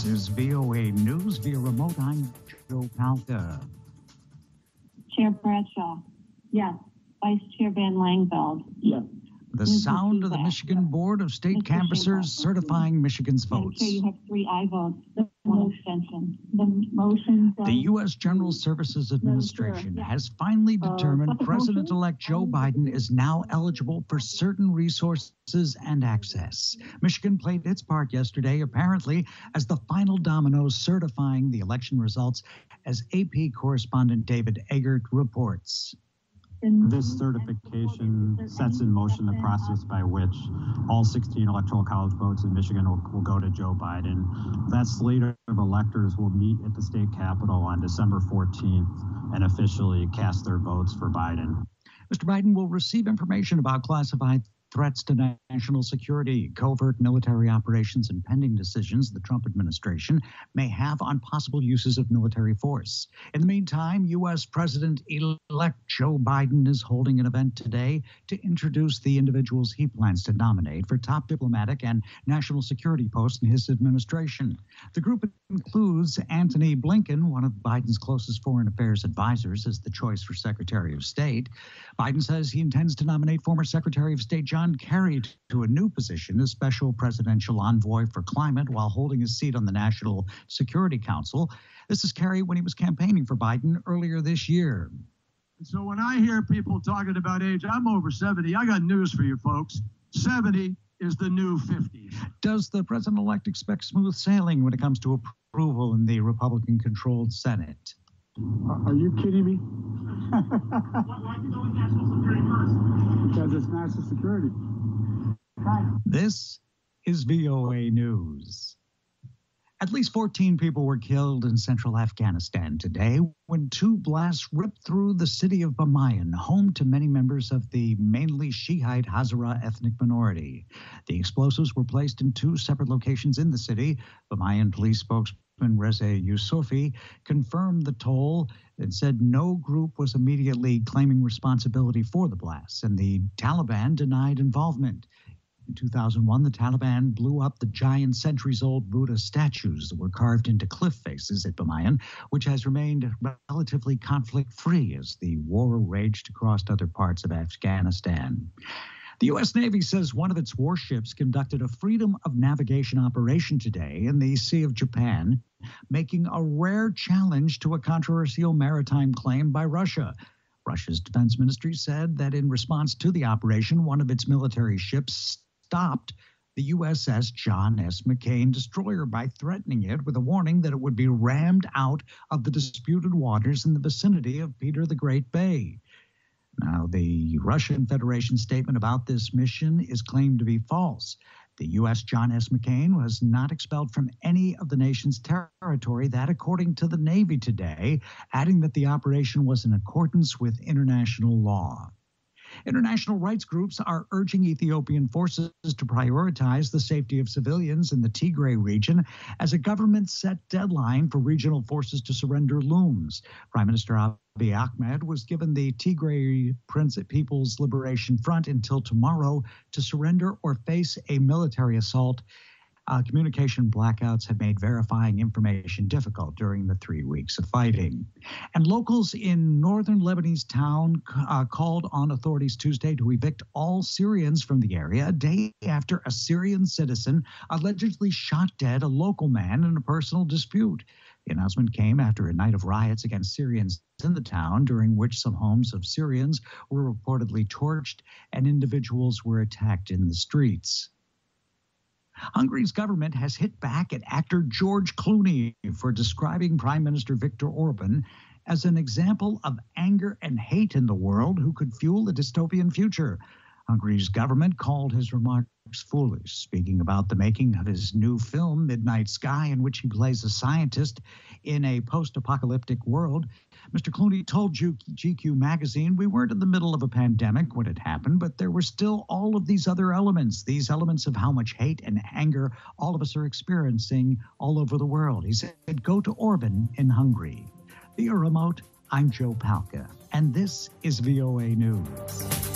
This is VOA News via remote. I'm Joe Palca. Chair Bradshaw. Yes. Vice Chair Van Langveld. Yes. The sound of the Michigan Board of State Canvassers certifying Michigan's votes. Chair, you have 3 aye votes. One abstention. The motion. The U.S. General Services Administration has finally determined President-elect Joe Biden is now eligible for certain resources and access. Michigan played its part yesterday, apparently, as the final domino certifying the election results, as AP correspondent David Eggert reports. This certification sets in motion the process by which all 16 electoral college votes in Michigan will go to Joe Biden. That slate of electors will meet at the state capitol on December 14th and officially cast their votes for Biden. Mr. Biden will receive information about classified threats to national security, covert military operations, and pending decisions the Trump administration may have on possible uses of military force. In the meantime, U.S. President-elect Joe Biden is holding an event today to introduce the individuals he plans to nominate for top diplomatic and national security posts in his administration. The group includes Antony Blinken, one of Biden's closest foreign affairs advisors, as the choice for Secretary of State. Biden says he intends to nominate former Secretary of State John Kerry to a new position as special presidential envoy for climate while holding his seat on the National Security Council. This is Kerry when he was campaigning for Biden earlier this year. So when I hear people talking about age, I'm over 70. I got news for you folks. 70 is the new 50. Does the president-elect expect smooth sailing when it comes to approval in the Republican-controlled Senate? Are you kidding me? Why do you go with national security first? Because it's national security. This is VOA News. At least 14 people were killed in central Afghanistan today when 2 blasts ripped through the city of Bamiyan, home to many members of the mainly Shiite Hazara ethnic minority. The explosives were placed in 2 separate locations in the city. Bamiyan police spokesman Reza Yusufi confirmed the toll and said no group was immediately claiming responsibility for the blasts, and the Taliban denied involvement. In 2001, the Taliban blew up the giant centuries-old Buddha statues that were carved into cliff faces at Bamiyan, which has remained relatively conflict-free as the war raged across other parts of Afghanistan. The U.S. Navy says one of its warships conducted a freedom of navigation operation today in the Sea of Japan, making a rare challenge to a controversial maritime claim by Russia. Russia's defense ministry said that in response to the operation, one of its military ships stopped the USS John S. McCain destroyer by threatening it with a warning that it would be rammed out of the disputed waters in the vicinity of Peter the Great Bay. Now, the Russian Federation statement about this mission is claimed to be false. The U.S. John S. McCain was not expelled from any of the nation's territory, that according to the Navy today, adding that the operation was in accordance with international law. International rights groups are urging Ethiopian forces to prioritize the safety of civilians in the Tigray region as a government-set deadline for regional forces to surrender looms. Prime Minister Abiy Ahmed was given the Tigray People's Liberation Front until tomorrow to surrender or face a military assault. Communication blackouts have made verifying information difficult during the 3 weeks of fighting. And locals in northern Lebanese town called on authorities Tuesday to evict all Syrians from the area a day after a Syrian citizen allegedly shot dead a local man in a personal dispute. The announcement came after a night of riots against Syrians in the town, during which some homes of Syrians were reportedly torched and individuals were attacked in the streets. Hungary's government has hit back at actor George Clooney for describing Prime Minister Viktor Orban as an example of anger and hate in the world who could fuel a dystopian future. Hungary's government called his remarks foolish, speaking about the making of his new film, Midnight Sky, in which he plays a scientist in a post-apocalyptic world. Mr. Clooney told GQ magazine, "We weren't in the middle of a pandemic when it happened, but there were still all of these other elements, these elements of how much hate and anger all of us are experiencing all over the world." He said, "Go to Orban in Hungary." Via remote, I'm Joe Palca, and this is VOA News.